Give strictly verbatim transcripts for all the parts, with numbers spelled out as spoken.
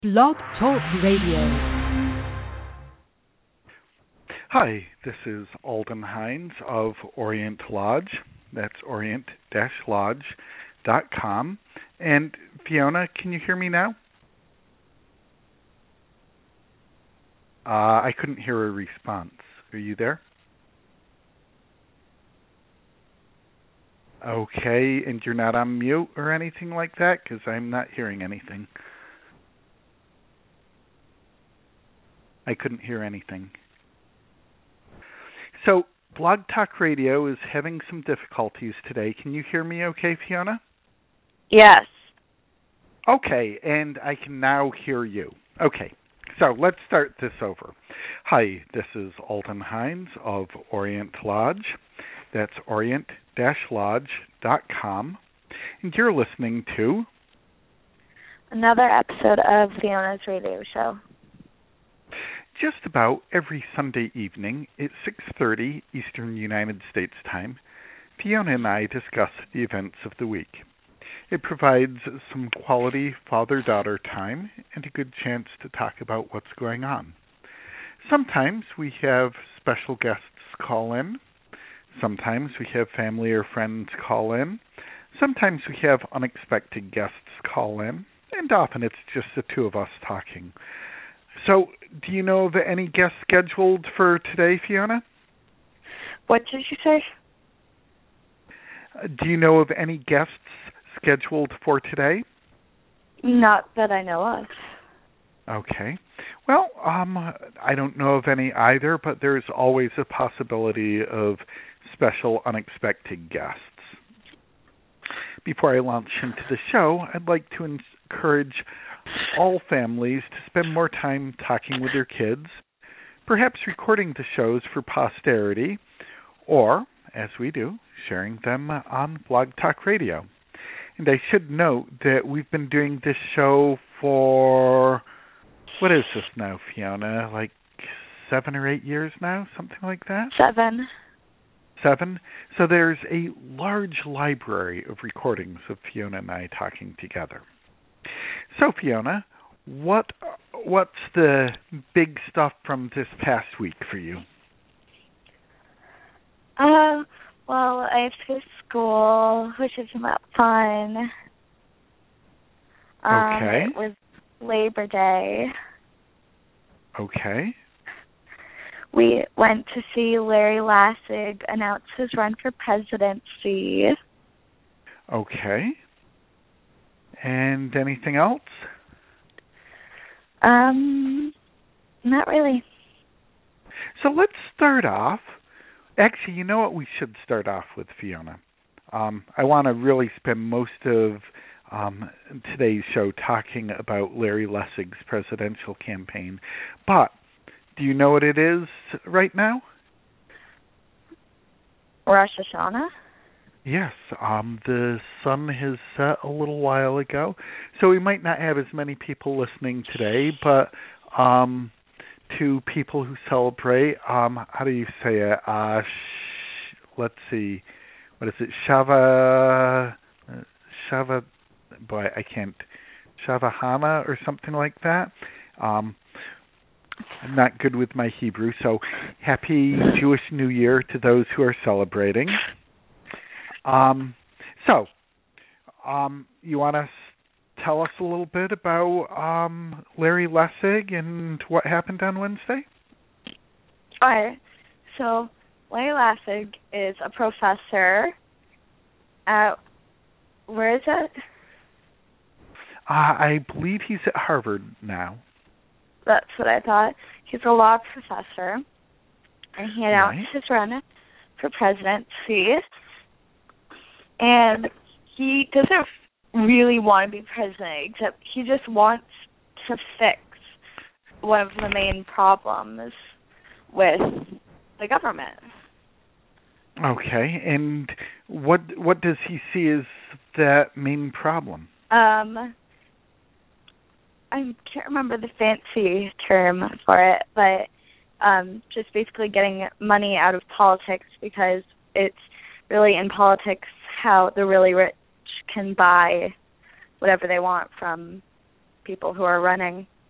Blog Talk Radio. Hi, this is Alden Hines of Orient Lodge. That's orient dash lodge dot com. And Fiona, can you hear me now? Uh, I couldn't hear a response. Are you there? Okay, and you're not on mute or anything like that? Because I'm not hearing anything. I couldn't hear anything. So, Blog Talk Radio is having some difficulties today. Can you hear me okay, Fiona? Yes. Okay, and I can now hear you. Okay, so let's start this over. Hi, this is Alden Hines of Orient Lodge. That's orient dash lodge dot com. And you're listening to another episode of Fiona's radio show. Just about every Sunday evening at six thirty Eastern United States Time, Fiona and I discuss the events of the week. It provides some quality father-daughter time and a good chance to talk about what's going on. Sometimes we have special guests call in. Sometimes we have family or friends call in. Sometimes we have unexpected guests call in. And often it's just the two of us talking. So, do you know of any guests scheduled for today, Fiona? What did you say? Uh, do you know of any guests scheduled for today? Not that I know of. Okay. Well, um, I don't know of any either, but there's always a possibility of special unexpected guests. Before I launch into the show, I'd like to encourage all families to spend more time talking with their kids, perhaps recording the shows for posterity, or, as we do, sharing them on Blog Talk Radio. And I should note that we've been doing this show for, what is this now, Fiona, like seven or eight years now, something like that? Seven. Seven? So there's a large library of recordings of Fiona and I talking together. So, Fiona, what what's the big stuff from this past week for you? Um, well, I have to go to school, which is about fun. Um, okay. It was Labor Day. Okay. We went to see Larry Lassig announce his run for presidency. Okay. And anything else? Um, not really. So let's start off. Actually, you know what we should start off with, Fiona? Um, I want to really spend most of um, today's show talking about Larry Lessig's presidential campaign. But do you know what it is right now? Rosh Hashanah? Yes, um, the sun has set a little while ago, so we might not have as many people listening today, but um, to people who celebrate, um, how do you say it? Uh, sh- let's see, what is it? Shava, uh, Shava, boy, I can't, Shavahana or something like that. Um, I'm not good with my Hebrew, so happy Jewish New Year to those who are celebrating. Um, so, um, you want to tell us a little bit about um, Larry Lessig and what happened on Wednesday? All right. So, Larry Lessig is a professor at, where is it? Uh, I believe he's at Harvard now. That's what I thought. He's a law professor, and he announced right. his run for presidency. And he doesn't really want to be president, except he just wants to fix one of the main problems with the government. Okay, and what what does he see as that main problem? Um, I can't remember the fancy term for it, but um, just basically getting money out of politics, because it's really in politics how the really rich can buy whatever they want from people who are running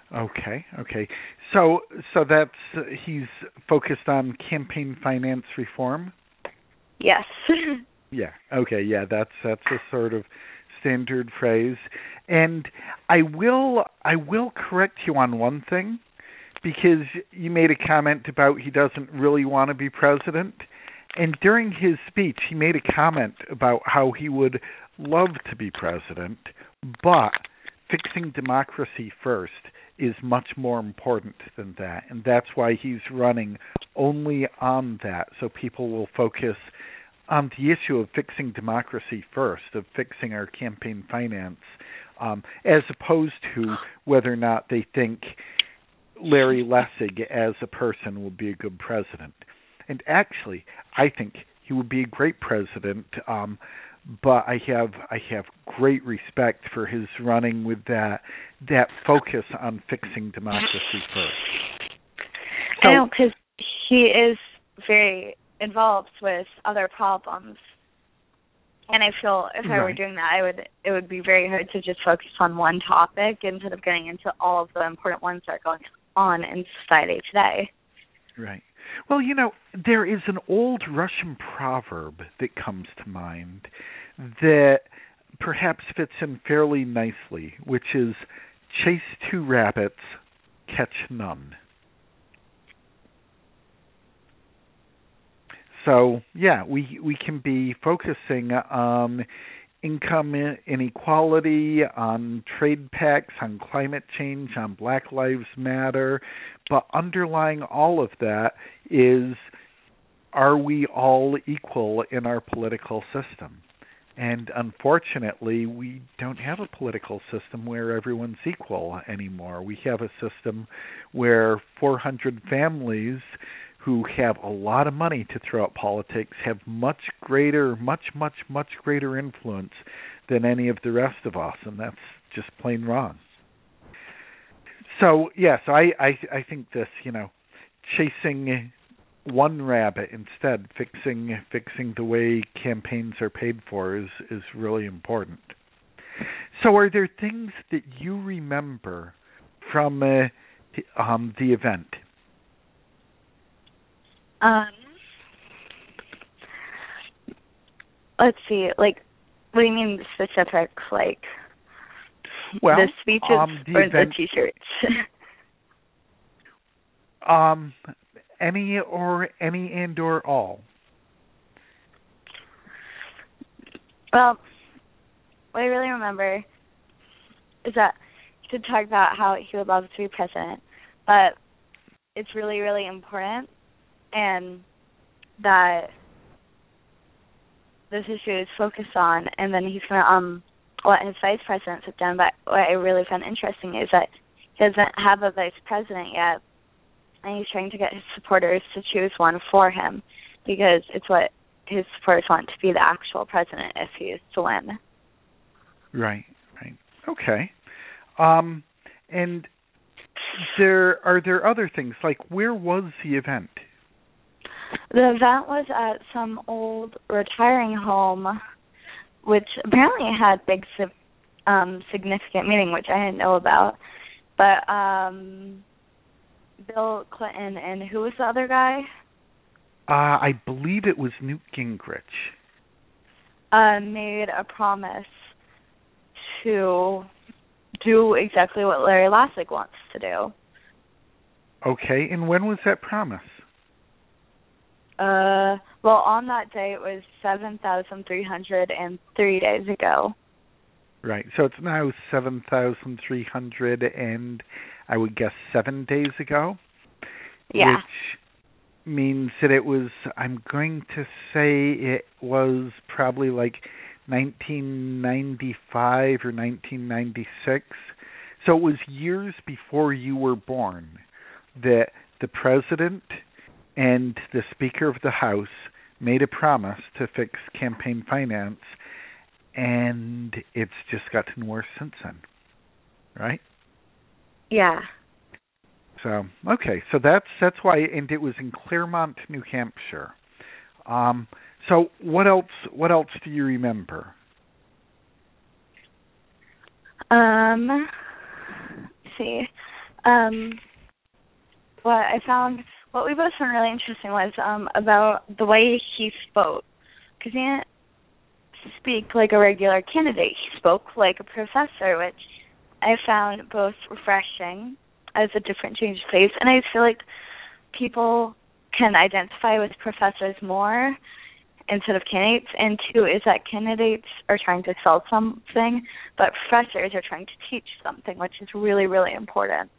Okay, okay. So, so that's uh, he's focused on campaign finance reform. Yes. Yeah. Okay. Yeah. That's that's a sort of standard phrase, and I will I will correct you on one thing, because you made a comment about he doesn't really want to be president, and during his speech he made a comment about how he would love to be president, but fixing democracy first is much more important than that, and that's why he's running only on that, so people will focus on the issue of fixing democracy first, of fixing our campaign finance, um, as opposed to whether or not they think Larry Lessig as a person will be a good president. And actually, I think he would be a great president, um, but I have I have great respect for his running with that that focus on fixing democracy first. So, I know, because he is very involved with other problems, and I feel if I right. were doing that, I would it would be very hard to just focus on one topic instead of getting into all of the important ones that are going on in society today. Right. Well, you know, there is an old Russian proverb that comes to mind that perhaps fits in fairly nicely, which is chase two rabbits, catch none. So, yeah, we we can be focusing on income inequality, on trade pacts, on climate change, on Black Lives Matter, but underlying all of that is, are we all equal in our political system? And unfortunately, we don't have a political system where everyone's equal anymore. We have a system where four hundred families who have a lot of money to throw at politics have much greater, much, much, much greater influence than any of the rest of us, and that's just plain wrong. So, yes, I, I, I think this, you know, chasing one rabbit instead, fixing fixing the way campaigns are paid for is, is really important. So are there things that you remember from uh, um, the event? Um, let's see, like, what do you mean specifics, like well, the speeches um, the or event, the T-shirts? um, any or any and or all. Well, what I really remember is that he did talk about how he would love to be president, but it's really, really important, and that this issue is focused on, and then he's going to um let his vice president sit down. But what I really found interesting is that he doesn't have a vice president yet, and he's trying to get his supporters to choose one for him, because it's what his supporters want to be the actual president if he is to win. Right, right. Okay. Um, and there are there other things, like where was the event? The event was at some old retiring home, which apparently had big um, significant meaning, which I didn't know about. But um, Bill Clinton and who was the other guy? Uh, I believe it was Newt Gingrich. Uh, made a promise to do exactly what Larry Lessig wants to do. Okay, and when was that promise? Uh, well, on that day, it was seven thousand three hundred three days ago. Right, so it's now seven thousand three hundred and I would guess seven days ago? Yeah. Which means that it was, I'm going to say it was probably like nineteen ninety-five or nineteen ninety-six. So it was years before you were born that the president and the Speaker of the House made a promise to fix campaign finance, and it's just gotten worse since then, right? Yeah. So, okay, so that's that's why, and it was in Claremont, New Hampshire. Um, so what else? What else do you remember? Um, let's see, Um, what I found, what we both found really interesting was um, about the way he spoke. Because he didn't speak like a regular candidate. He spoke like a professor, which I found both refreshing as a different change of pace. And I feel like people can identify with professors more instead of candidates. And two is that candidates are trying to sell something, but professors are trying to teach something, which is really, really important.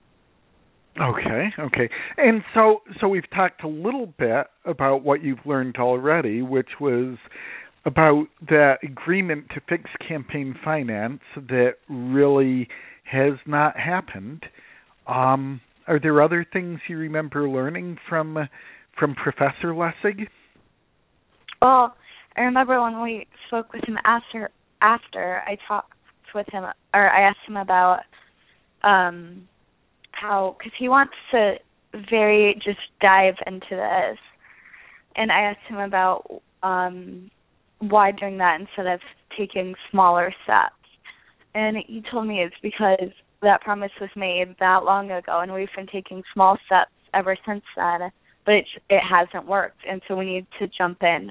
Okay, okay. And so so we've talked a little bit about what you've learned already, which was about that agreement to fix campaign finance that really has not happened. Um, are there other things you remember learning from uh, from Professor Lessig? Well, I remember when we spoke with him after after I talked with him, or I asked him about um, how, because he wants to very just dive into this, and I asked him about um, why doing that instead of taking smaller steps, and he told me it's because that promise was made that long ago, and we've been taking small steps ever since then, but it, it hasn't worked, and so we need to jump in.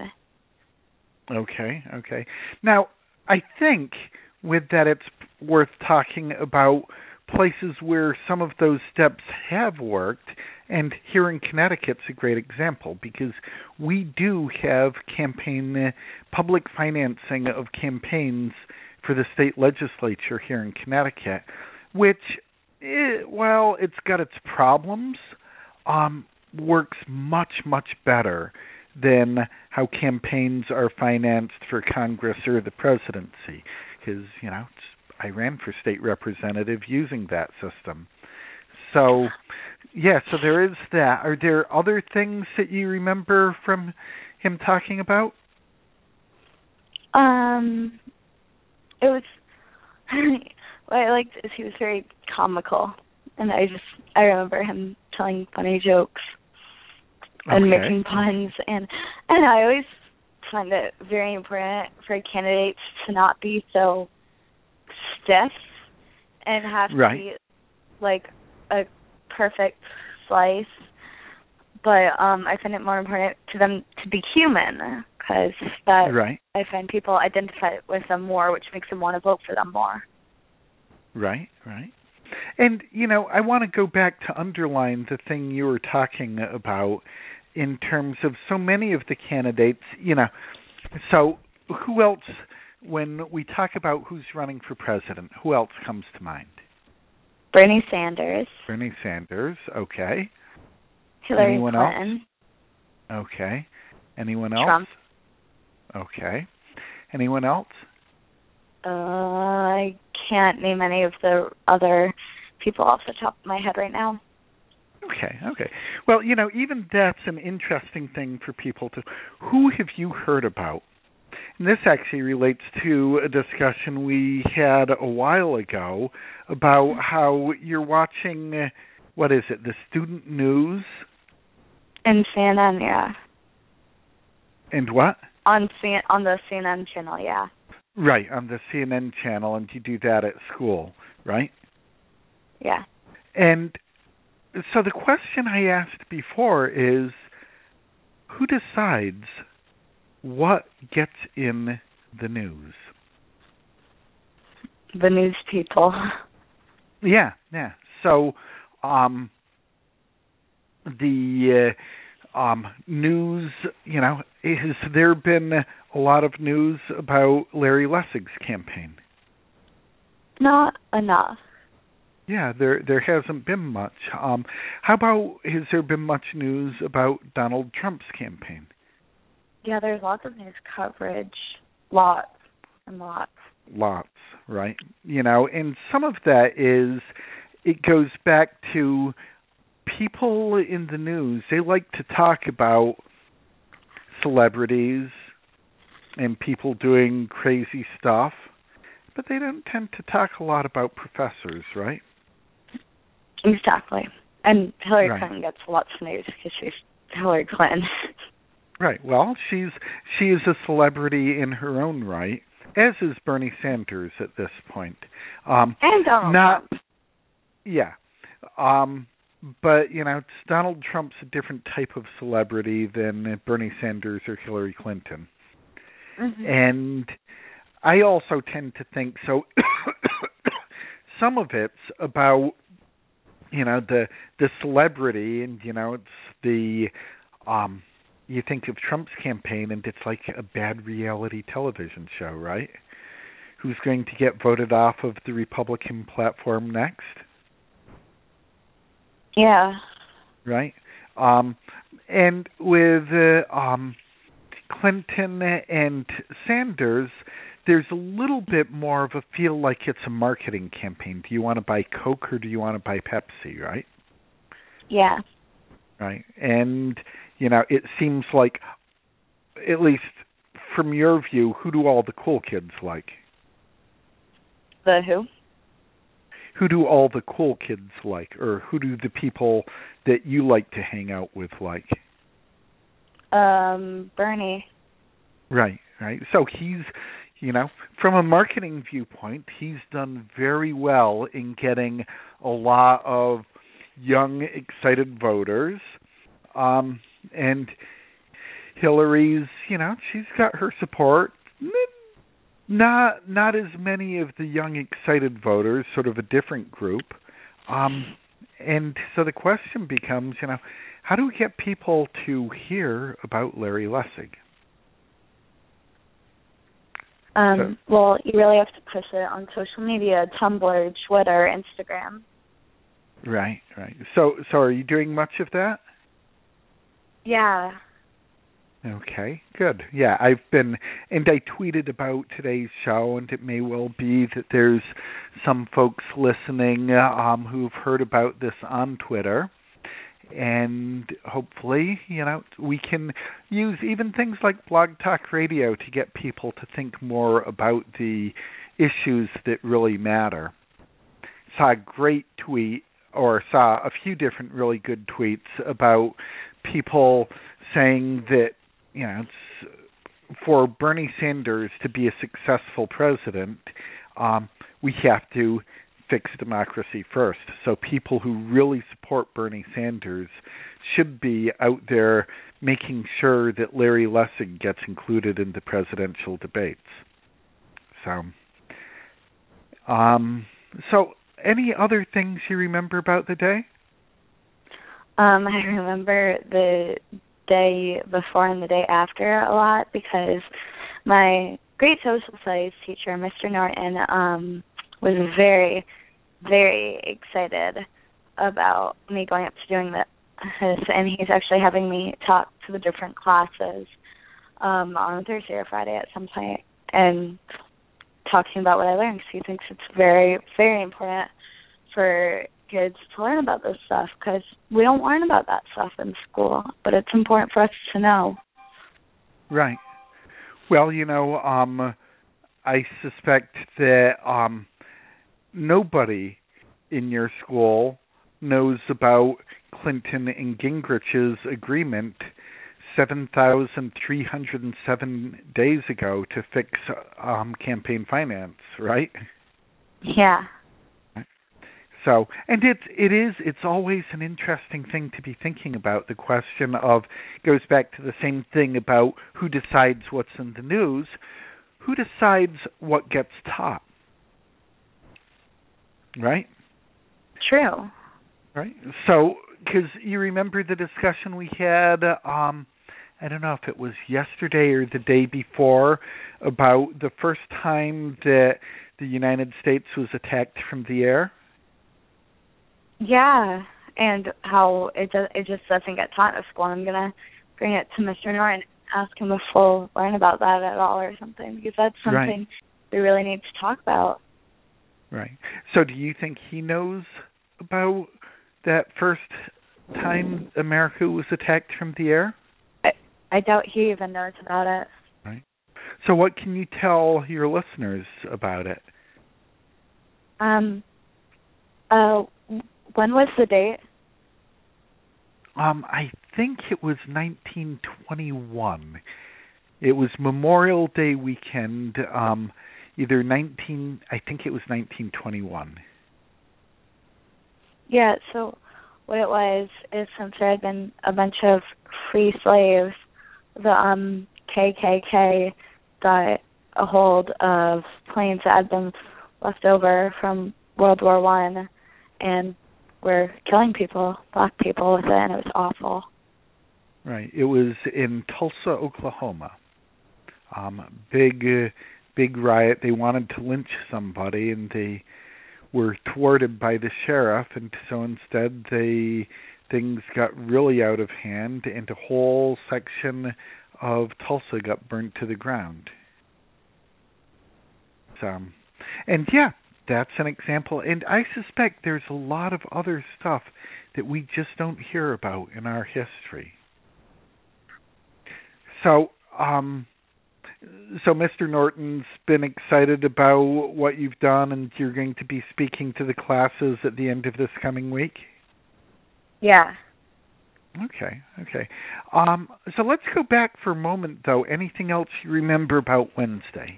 Okay, okay. Now, I think with that it's worth talking about places where some of those steps have worked, and here in Connecticut's a great example because we do have campaign, uh, public financing of campaigns for the state legislature here in Connecticut, which, it, well, it's got its problems, um, works much, much better than how campaigns are financed for Congress or the presidency. Because, you know, it's, I ran for state representative using that system. So, yeah, so there is that. Are there other things that you remember from him talking about? Um, it was, what I liked is he was very comical. And I just, I remember him telling funny jokes. And Okay. making puns, and and I always find it very important for candidates to not be so stiff and have Right. to be like a perfect slice. But um, I find it more important to them to be human, because that Right. I find people identify with them more, which makes them want to vote for them more. Right, right. And, you know, I want to go back to underline the thing you were talking about in terms of so many of the candidates, you know, so who else, when we talk about who's running for president, who else comes to mind? Bernie Sanders. Bernie Sanders, okay. Hillary Anyone Clinton. else? Okay. Anyone else? Trump. Okay. Anyone else? Uh, I can't name any of the other people off the top of my head right now. Okay, okay. Well, you know, even that's an interesting thing for people to... Who have you heard about? And this actually relates to a discussion we had a while ago about how you're watching, uh, what is it, the student news? And C N N, yeah. And what? On C- on the C N N channel, yeah. Right, on the C N N channel, and you do that at school, right? Yeah. And so the question I asked before is, who decides what gets in the news? The news people. Yeah, yeah. So um, the uh, um, news, you know, has there been a lot of news about Larry Lessig's campaign? Not enough. Yeah, there there hasn't been much. Um, how about, has there been much news about Donald Trump's campaign? Yeah, there's lots of news coverage. Lots and lots. Lots, right? You know, and some of that is, it goes back to people in the news. They like to talk about celebrities and people doing crazy stuff, but they don't tend to talk a lot about professors, right? Exactly. And Hillary Right. Clinton gets lots of news because she's Hillary Clinton. Right. Well, she's she is a celebrity in her own right, as is Bernie Sanders at this point. Um, And Donald not, Trump. Yeah. Um, but, you know, Donald Trump's a different type of celebrity than Bernie Sanders or Hillary Clinton. Mm-hmm. And I also tend to think so. Some of it's about, you know, the the celebrity, and you know, it's the um, you think of Trump's campaign, and it's like a bad reality television show, right? Who's going to get voted off of the Republican platform next? Yeah. Right. Um, and with uh, um, Clinton and Sanders, there's a little bit more of a feel like it's a marketing campaign. Do you want to buy Coke or do you want to buy Pepsi, right? Yeah. Right. And, you know, it seems like, at least from your view, who do all the cool kids like? The who? Who do all the cool kids like? Or who do the people that you like to hang out with like? Um, Bernie. Right, right. So he's, you know, from a marketing viewpoint, he's done very well in getting a lot of young, excited voters. Um, and Hillary's, you know, she's got her support. Not not as many of the young, excited voters, sort of a different group. Um, and so the question becomes, you know, how do we get people to hear about Larry Lessig? Um, so, well, you really have to push it on social media, Tumblr, Twitter, Instagram. Right, right. So, so are you doing much of that? Yeah. Okay, good. Yeah, I've been, and I tweeted about today's show, and it may well be that there's some folks listening um, who've heard about this on Twitter. And hopefully, you know, we can use even things like Blog Talk Radio to get people to think more about the issues that really matter. Saw a great tweet, or saw a few different really good tweets about people saying that, you know, it's, for Bernie Sanders to be a successful president, um, we have to fix democracy first. So people who really support Bernie Sanders should be out there making sure that Larry Lessig gets included in the presidential debates. So, um, so any other things you remember about the day? Um, I remember the day before and the day after a lot because my great social studies teacher, Mister Norton, um, was very, very excited about me going up to doing this, and he's actually having me talk to the different classes um, on Thursday or Friday at some point and talking about what I learned because he thinks it's very, very important for kids to learn about this stuff because we don't learn about that stuff in school, but it's important for us to know. Right. Well, you know, um, I suspect that um, nobody in your school knows about Clinton and Gingrich's agreement seven thousand three hundred seven days ago to fix um, campaign finance, right? Yeah. So, and it it is it's always an interesting thing to be thinking about. The question of goes back to the same thing about who decides what's in the news. Who decides what gets taught? Right? True. Right. So, because you remember the discussion we had, um, I don't know if it was yesterday or the day before, about the first time that the United States was attacked from the air. Yeah, and how it does, it just doesn't get taught at school. I'm gonna bring it to Mister Norton, ask him if we'll learn about that at all or something, because that's something right. we really need to talk about. Right. So, do you think he knows about that first time America was attacked from the air? I, I doubt he even knows about it. Right. So, what can you tell your listeners about it? Um. Uh. When was the date? Um, I think it was nineteen twenty-one. It was Memorial Day weekend. Um, either nineteen, I think it was nineteen twenty-one. Yeah, so what it was is since there had been a bunch of free slaves, the um, K K K got a hold of planes that had been left over from World War One, and were killing people, black people, with it, and it was awful. Right. It was in Tulsa, Oklahoma. Um, big, uh, big riot. They wanted to lynch somebody, and they were thwarted by the sheriff, and so instead they things got really out of hand, and a whole section of Tulsa got burnt to the ground. So, and yeah, that's an example. And I suspect there's a lot of other stuff that we just don't hear about in our history. So, um, so Mister Norton's been excited about what you've done, and you're going to be speaking to the classes at the end of this coming week? Yeah. Okay, okay. Um, so let's go back for a moment, though. Anything else you remember about Wednesday?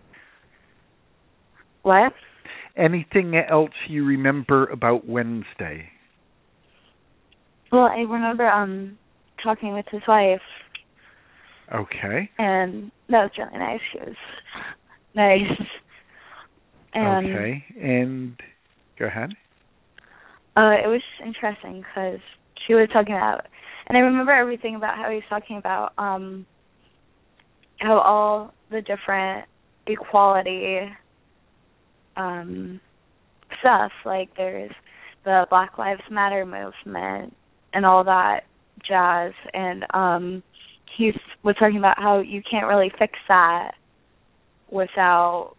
What? Anything else you remember about Wednesday? Well, I remember um talking with his wife. Okay. And that was really nice. She was nice. And, okay. And go ahead. Uh, it was interesting because she was talking about, and I remember everything about how he was talking about um, how all the different equality um, stuff, like there's the Black Lives Matter movement and all that jazz, and um, he was talking about how you can't really fix that without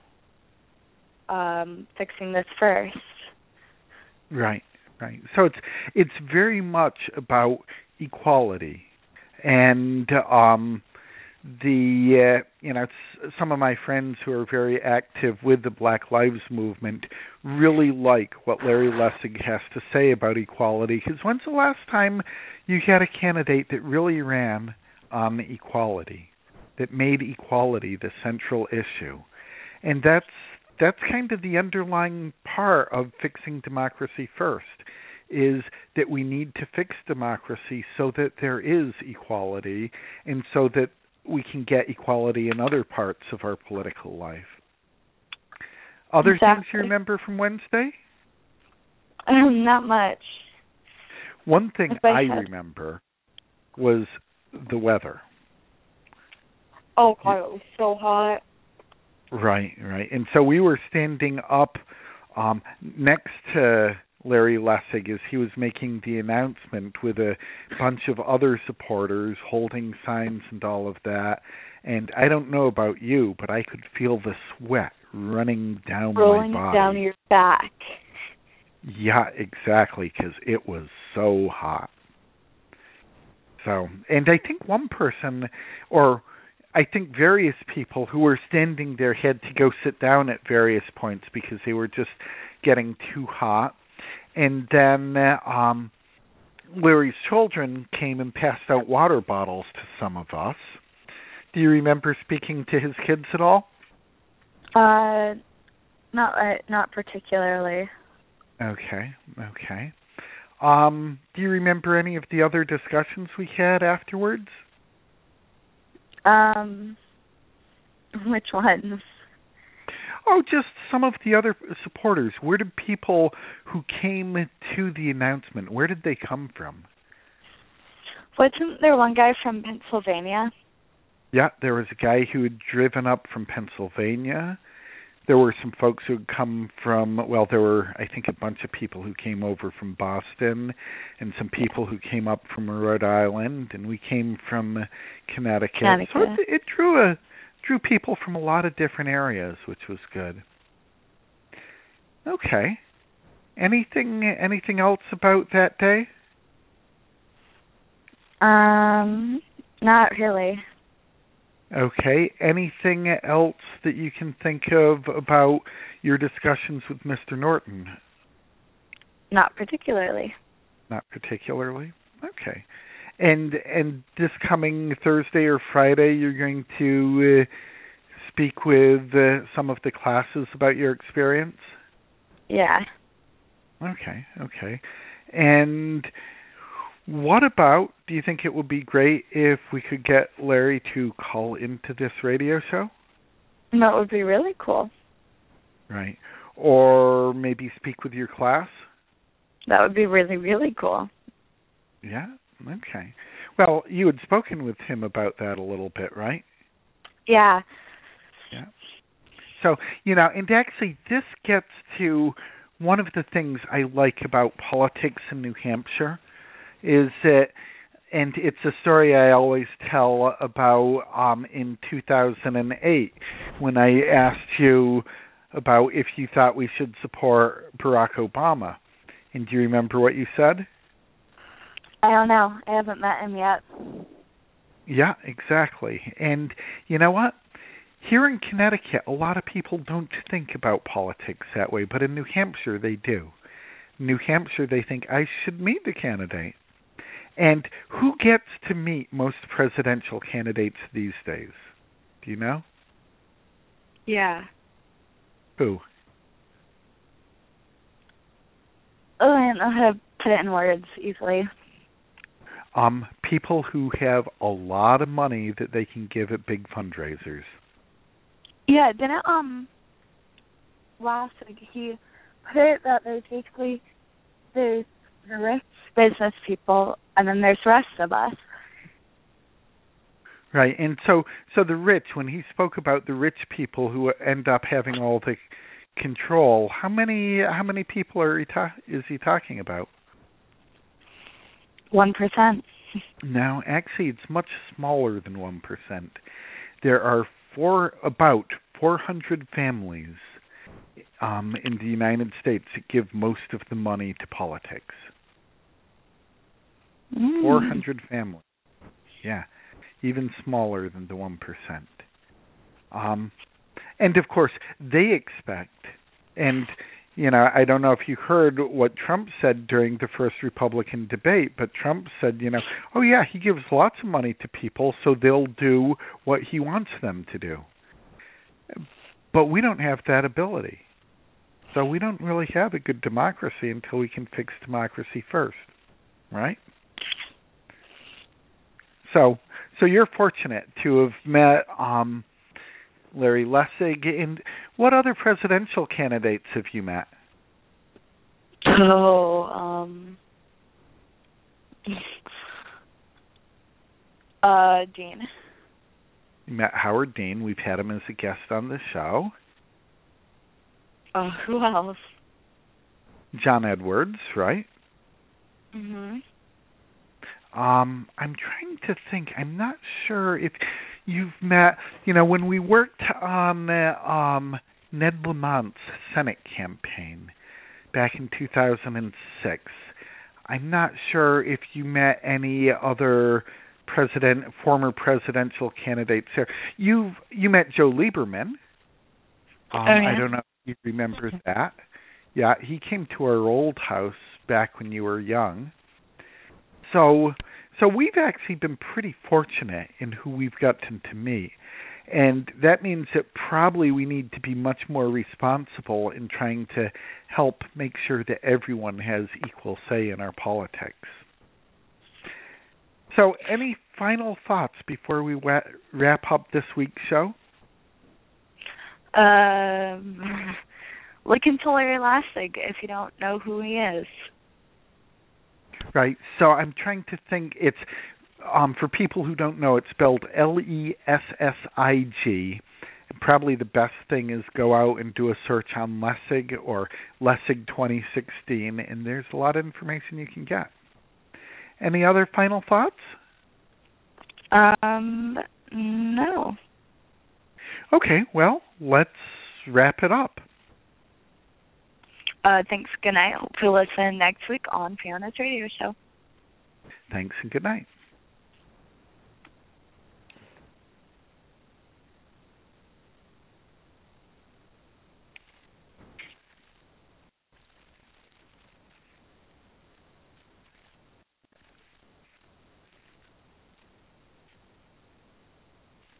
um, fixing this first. Right, right. So it's it's very much about equality, and um, the uh, you know it's, some of my friends who are very active with the Black Lives Movement really like what Larry Lessig has to say about equality. Because when's the last time you had a candidate that really ran on equality, that made equality the central issue? And that's that's kind of the underlying part of fixing democracy first, is that we need to fix democracy so that there is equality, and so that we can get equality in other parts of our political life. Other exactly. things you remember from Wednesday? Um, not much. One thing I, I remember was the weather. Oh, God, it was so hot. Right, right. And so we were standing up um, next to Larry Lessig as he was making the announcement with a bunch of other supporters holding signs and all of that. And I don't know about you, but I could feel the sweat running down Rolling my body. down your back. Yeah, exactly, because it was so hot. So, and I think one person, or I think various people who were standing there had to go sit down at various points because they were just getting too hot. And then um, Larry's children came and passed out water bottles to some of us. Do you remember speaking to his kids at all? Uh, not uh, not particularly. Okay, okay. Um, do you remember any of the other discussions we had afterwards? Um, which ones? Oh, just some of the other supporters. Where did people who came to the announcement, where did they come from? Wasn't there one guy from Pennsylvania? Yeah, there was a guy who had driven up from Pennsylvania. There were some folks who had come from, well, there were, I think, a bunch of people who came over from Boston, and some people who came up from Rhode Island, and we came from Connecticut. Connecticut. So it, it drew a drew people from a lot of different areas, which was good. Okay. Anything anything else about that day? Um, not really. Okay. Anything else that you can think of about your discussions with Mister Norton? Not particularly. Not particularly? Okay. And and this coming Thursday or Friday, you're going to uh, speak with uh, some of the classes about your experience? Yeah. Okay, okay. And what about, do you think it would be great if we could get Larry to call into this radio show? That would be really cool. Right. Or maybe speak with your class? That would be really, really cool. Yeah? Okay. Well, you had spoken with him about that a little bit, right? Yeah. Yeah. So, you know, and actually this gets to one of the things I like about politics in New Hampshire is that, and it's a story I always tell about um, in two thousand eight when I asked you about if you thought we should support Barack Obama. And do you remember what you said? I don't know. I haven't met him yet. Yeah, exactly. And you know what? Here in Connecticut, a lot of people don't think about politics that way, but in New Hampshire, they do. In New Hampshire, they think I should meet the candidate. And who gets to meet most presidential candidates these days? Do you know? Yeah. Who? Oh, I don't know how to put it in words easily. Um, people who have a lot of money that they can give at big fundraisers. Yeah, didn't um last week he put it that there's basically there's the rich business people and then there's the rest of us. Right, and so so the rich, when he spoke about the rich people who end up having all the control, how many how many people are he ta- is he talking about? One percent. No, actually, it's much smaller than one percent. There are four about four hundred families um, in the United States that give most of the money to politics. Mm. Four hundred families. Yeah, even smaller than the one percent. Um, and of course, they expect, and you know, I don't know if you heard what Trump said during the first Republican debate, but Trump said, you know, oh yeah, he gives lots of money to people, so they'll do what he wants them to do. But we don't have that ability. So we don't really have a good democracy until we can fix democracy first, right? So, so you're fortunate to have met um, Larry Lessig. And what other presidential candidates have you met? Oh, um, uh, Dean. You met Howard Dean. We've had him as a guest on the show. Uh, who else? John Edwards, right? Mhm. Um, I'm trying to think. I'm not sure if you've met. You know, when we worked on uh, um, Ned Lamont's Senate campaign back in two thousand six, I'm not sure if you met any other president, former presidential candidates there. You you met Joe Lieberman. Um, oh, yeah. I don't know if you remember that. Yeah, he came to our old house back when you were young. So, so we've actually been pretty fortunate in who we've gotten to meet. And that means that probably we need to be much more responsible in trying to help make sure that everyone has equal say in our politics. So any final thoughts before we wa- wrap up this week's show? Um, look into Larry Lessig if you don't know who he is. Right. So I'm trying to think. It's um, for people who don't know. It's spelled L E S S I G. And probably the best thing is go out and do a search on Lessig or Lessig twenty sixteen, and there's a lot of information you can get. Any other final thoughts? Um, no. Okay. Well, let's wrap it up. Uh, thanks. Good night. Hope you listen next week on Fiona's radio show. Thanks and good night.